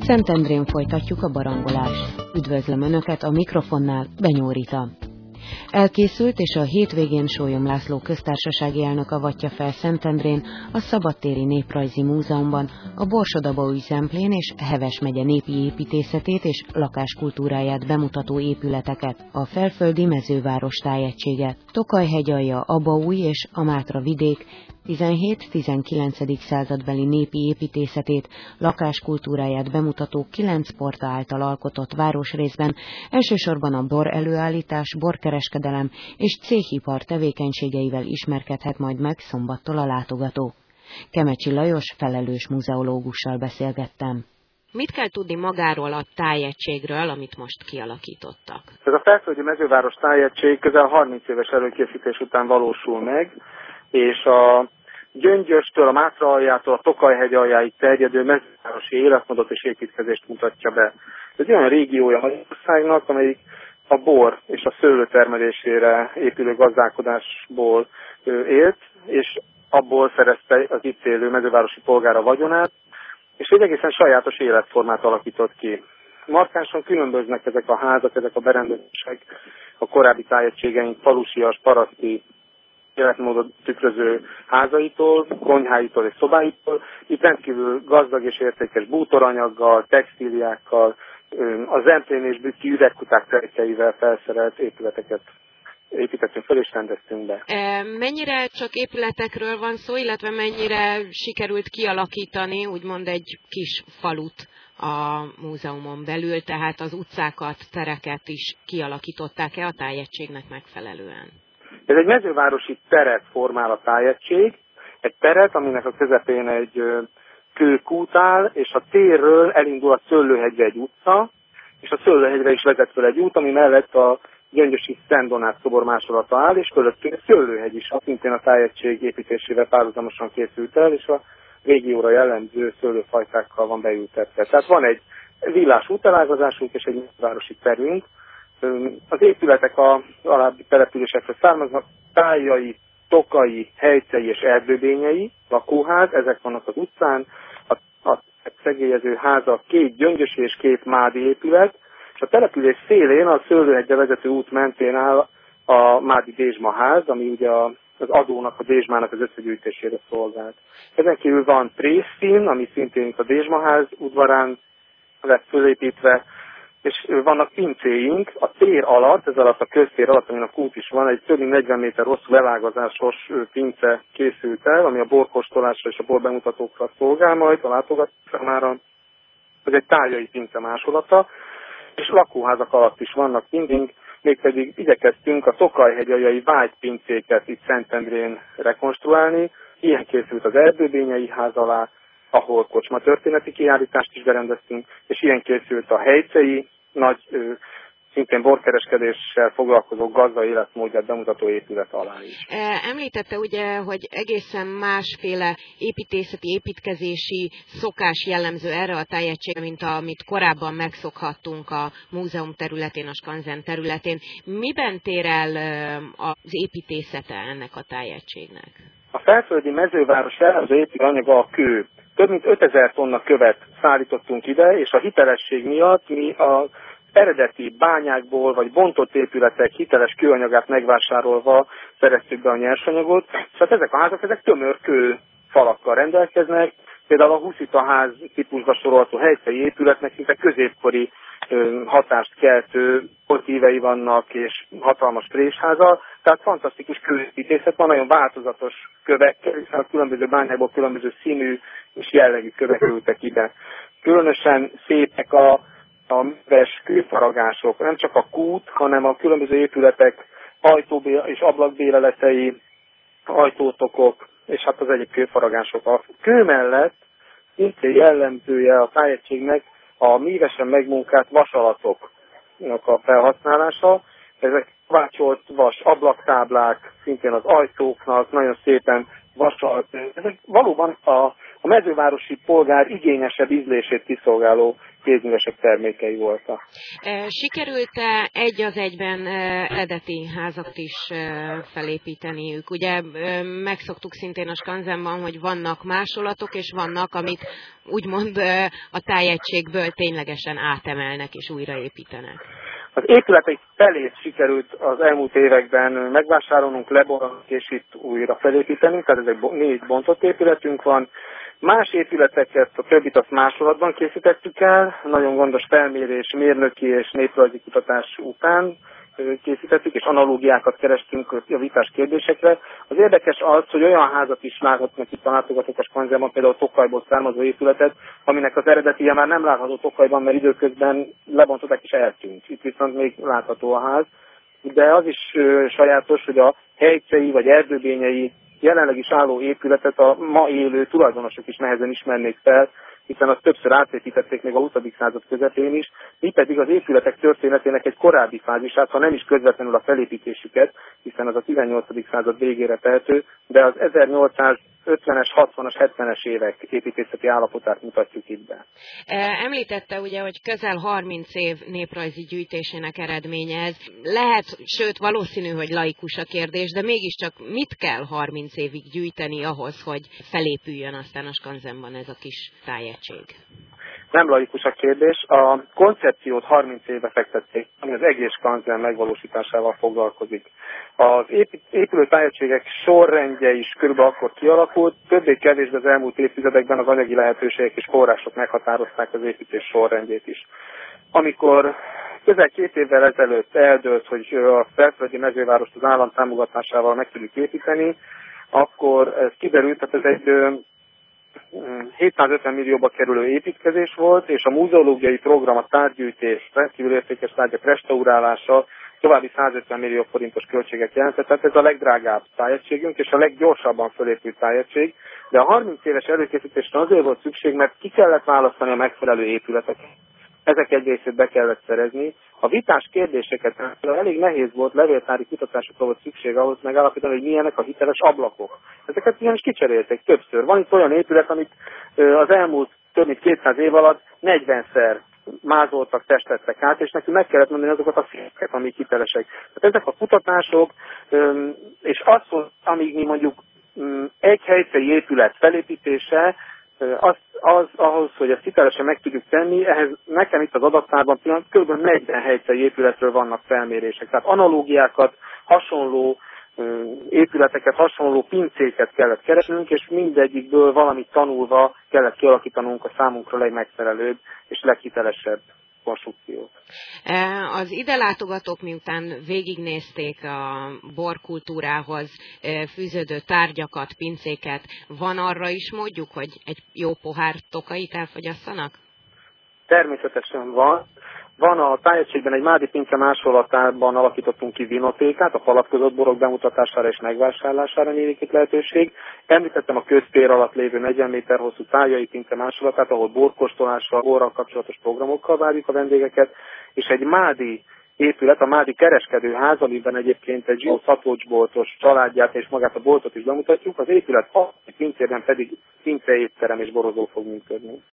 Szentendrén folytatjuk a barangolást. Üdvözlöm Önöket, a mikrofonnál Benyó Rita. Elkészült és a hétvégén Sólyom László köztársasági elnök avatja fel Szentendrén, a Szabadtéri Néprajzi Múzeumban a Borsod-Abaúj Zemplén és Heves megye népi építészetét és lakáskultúráját bemutató épületeket, a felföldi mezőváros tájegységet, Tokaj-hegyalja, Abaúj és a Mátra vidék 17-19. századbeli népi építészetét, lakáskultúráját bemutató 9 porta által alkotott városrészben elsősorban a bor előállítás, borkereskedelem és céhipar tevékenységeivel ismerkedhet majd meg szombattól a látogató. Kemecsi Lajos felelős muzeológussal beszélgettem. Mit kell tudni magáról a tájegységről, amit most kialakítottak? Ez a felföldi mezőváros tájegység közel 30 éves előkészítés után valósul meg, és a Gyöngyöstől, a Mátra aljától, a Tokaj-hegy aljáig terjedő mezővárosi életmódot és építkezést mutatja be. Ez olyan régiója Magyarországnak, amelyik a bor és a szőlő termelésére épülő gazdálkodásból élt, és abból szerezte az itt élő mezővárosi polgár a vagyonát, és egy egészen sajátos életformát alakított ki. Markánsan különböznek ezek a házak, ezek a berendezések a korábbi tájegységeink falusias, paraszti életmódot tükröző házaitól, konyháitól és szobáitól. Itt rendkívül gazdag és értékes bútoranyaggal, textíliákkal, a zemplén és bükki üvegkuták terkeivel felszerelt épületeket építettünk fel és rendeztünk be. Mennyire csak épületekről van szó, illetve mennyire sikerült kialakítani úgymond egy kis falut a múzeumon belül, tehát az utcákat, tereket is kialakították-e a tájegységnek megfelelően? Ez egy mezővárosi teret formál a tájegység, egy teret, aminek a közepén egy kőkút áll, és a térről elindul a Szőlőhegyre egy utca, és a Szőlőhegyre is vezet fel egy út, ami mellett a gyöngyösi Szent Donát szobor másolata áll, és fölöttünk Szőlőhegy is, szintén a tájegység építésével párhuzamosan készült el, és a régióra jellemző szőlőfajtákkal van beültetve. Tehát van egy villás útelágazásunk és egy városi terünk. Az épületek a alábbi településekre származnak: Tájai, Tokai, Helycei és Erdőbényei lakóház, ezek vannak az utcán, a szegélyező házak 2 gyöngyösi és 2 mádi épület, és a település szélén a Szőlőhegyre vezető út mentén áll a mádi dézsmaház, ami ugye az adónak, a dézsmának az összegyűjtésére szolgált. Ezen kívül van prészszín, ami szintén a dézsmaház udvarán lett fölépítve, és vannak pincéink a tér alatt, ez alatt a köztér alatt, amin a kút is van, egy több mint 40 méter hosszú levágazásos pince készült el, ami a borkóstolásra és a borbemutatókra szolgál majd a látogatók számára. Ez egy tájai pince másolata, és lakóházak alatt is vannak mindig, mégpedig igyekeztünk a Tokaj-hegyaljai vágypincéket itt Szentendrén rekonstruálni. Ilyen készült az Erdőbényei ház alá, ahol kocsma történeti kiállítást is berendeztünk, és ilyen készült a Helycei, nagy, szintén borkereskedéssel foglalkozó gazda életmódját bemutató épület alá is. Említette ugye, hogy egészen másféle építészeti, építkezési szokás jellemző erre a tájegységre, mint amit korábban megszokhattunk a múzeum területén, a skanzen területén. Miben tér el az építészete ennek a tájegységnek? A felföldi mezőváros jellemző építőanyaga a kő. Több mint 5000 tonna követ szállítottunk ide, és a hitelesség miatt mi az eredeti bányákból vagy bontott épületek hiteles kőanyagát megvásárolva szereztük be a nyersanyagot. Tehát ezek a házak, ezek tömör kő falakkal rendelkeznek. Például a Huszita-ház típusba sorolható Helycei épületnek szinte középkori hatást keltő portívei vannak, és hatalmas présháza. Tehát fantasztikus kőépítészet van, nagyon változatos kövekkel, hiszen a különböző bányákból különböző színű és jellegű kövek ültek ide. Különösen szépek a műves kőfaragások, nem csak a kút, hanem a különböző épületek ajtó és ablakbéleletei, ajtótokok, és hát az egyéb kőfaragások. A kő mellett szintén jellemzője a tájegységnek a mívesen megmunkált vasalatoknak a felhasználása. Ezek vácsolt vas ablaktáblák, szintén az ajtóknak nagyon szépen vasalt. Ezek valóban a mezővárosi polgár igényesebb ízlését kiszolgáló kézművesek termékei voltak. Sikerült-e egy az egyben eredeti házat is felépíteniük? Ugye megszoktuk szintén a skanzenban, hogy vannak másolatok, és vannak, amit úgymond a tájegységből ténylegesen átemelnek és újraépítenek. Az épületek felét sikerült az elmúlt években megvásárolnunk, leborolnunk és itt újra felépítenünk, tehát ezek 4 bontott épületünk van. Más épületeket, a többit azt másolatban készítettük el, nagyon gondos felmérés, mérnöki és néprajzi kutatás után készítettük, és analógiákat kerestünk a vitás kérdésekre. Az érdekes az, hogy olyan házat is láthatnak itt a látogatók a Skanzenban, például Tokajból származó épületet, aminek az eredetije már nem látható Tokajban, mert időközben lebontották és eltűnt. Itt viszont még látható a ház. De az is sajátos, hogy a helycei vagy erdőbényei jelenleg is álló épületet a ma élő tulajdonosok is nehezen ismernék fel, hiszen azt többször átépítették még a 20. század közepén is, mi pedig az épületek történetének egy korábbi fázisát, ha nem is közvetlenül a felépítésüket, hiszen az a 18. század végére tehető, de az 1850-es, 60-as, 70-es évek építészeti állapotát mutatjuk itt be. Említette ugye, hogy közel 30 év néprajzi gyűjtésének eredménye ez. Lehet, sőt valószínű, hogy laikus a kérdés, de mégiscsak mit kell 30 évig gyűjteni ahhoz, hogy felépüljön aztán a Skanzenban ez a kis tájegység? Nem laikus a kérdés. A koncepciót 30 éve fektették, ami az egész Skanzen megvalósításával foglalkozik. Az épülő tájegységek sorrendje is körülbelül akkor kialakult, többé-kevésbé az elmúlt évtizedekben az anyagi lehetőségek és források meghatározták az építés sorrendjét is. Amikor közel 2 évvel ezelőtt eldőlt, hogy a belföldi mezővárost az állam támogatásával meg tudjuk építeni, akkor ez kiderült, hogy ez egy 750 millióba kerülő építkezés volt, és a muzeológiai program, a tárgygyűjtés, rendkívül értékes tárgyak restaurálása további 150 millió forintos költséget jelentett. Tehát ez a legdrágább tájegységünk, és a leggyorsabban fölépült tájegység. De a 30 éves előkészítésre azért volt szükség, mert ki kellett választani a megfelelő épületeket. Ezek egy részét be kellett szerezni. A vitás kérdéseket elég nehéz volt, levéltári kutatásokra volt szükség ahhoz megállapítani, hogy milyenek a hiteles ablakok. Ezeket ugyanis kicserélték többször. Van itt olyan épület, amit az elmúlt több mint 200 év alatt 40-szer mázoltak, testettek át, és nekünk meg kellett mondani azokat a színeket, amik hitelesek. Tehát ezek a kutatások, és az, amíg mi mondjuk egy helyszíni épület felépítése, ahhoz, hogy ezt hitelesen meg tudjuk tenni, ehhez nekem itt az adattárban kb. 40 helyszíni épületről vannak felmérések. Tehát analógiákat, hasonló épületeket, hasonló pincéket kellett keresnünk, és mindegyikből valamit tanulva kellett kialakítanunk a számunkra legmegfelelőbb és leghitelesebb konstrukciót. Az ide látogatók, miután végignézték a borkultúrához fűződő tárgyakat, pincéket, van arra is módjuk, hogy egy jó pohár tokait elfogyasszanak? Természetesen van. Van a tájegységben egy mádi pince másolatában alakítottunk ki vinotékát, a palackozott borok bemutatására és megvásárlására nyílik itt lehetőség. Említettem a köztér alatt lévő 40 méter hosszú tájai pince másolatát, ahol borkóstolással, borral kapcsolatos programokkal várjuk a vendégeket, és egy mádi épület, a mádi kereskedőház, amiben egyébként egy jó szatócsboltos családját és magát a boltot is bemutatjuk, az épület a pincében pedig pince étterem és borozó fog működni.